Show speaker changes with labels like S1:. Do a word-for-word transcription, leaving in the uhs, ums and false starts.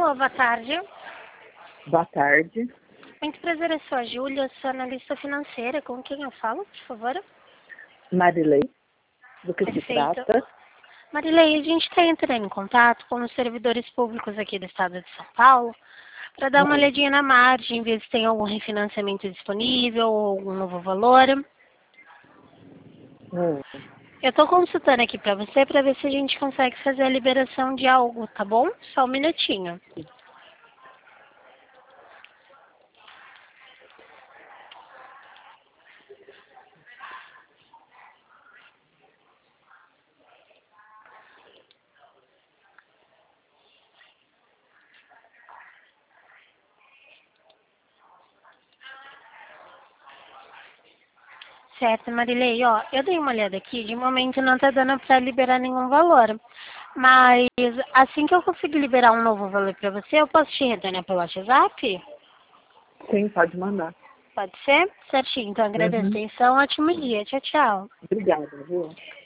S1: Alô, boa tarde.
S2: Boa tarde.
S1: Muito prazer, eu sou a Júlia, sou analista financeira. Com quem eu falo, por favor?
S2: Marilei, do que se
S1: Perfeito.
S2: trata?
S1: Marilei, a gente está entrando em contato com os servidores públicos aqui do estado de São Paulo para dar uma
S2: Hum.
S1: olhadinha na margem, ver se tem algum refinanciamento disponível ou algum novo valor.
S2: Hum.
S1: Eu estou consultando aqui para você para ver se a gente consegue fazer a liberação de algo, tá bom? Só um minutinho. Certo, Marilei, ó, eu dei uma olhada aqui, de momento não tá dando para liberar nenhum valor. Mas assim que eu conseguir liberar um novo valor para você, eu posso te retornar pelo WhatsApp?
S2: Sim, pode mandar.
S1: Pode ser? Certinho, então agradeço a
S2: Uhum.
S1: atenção, ótimo dia, tchau, tchau.
S2: Obrigada, viu?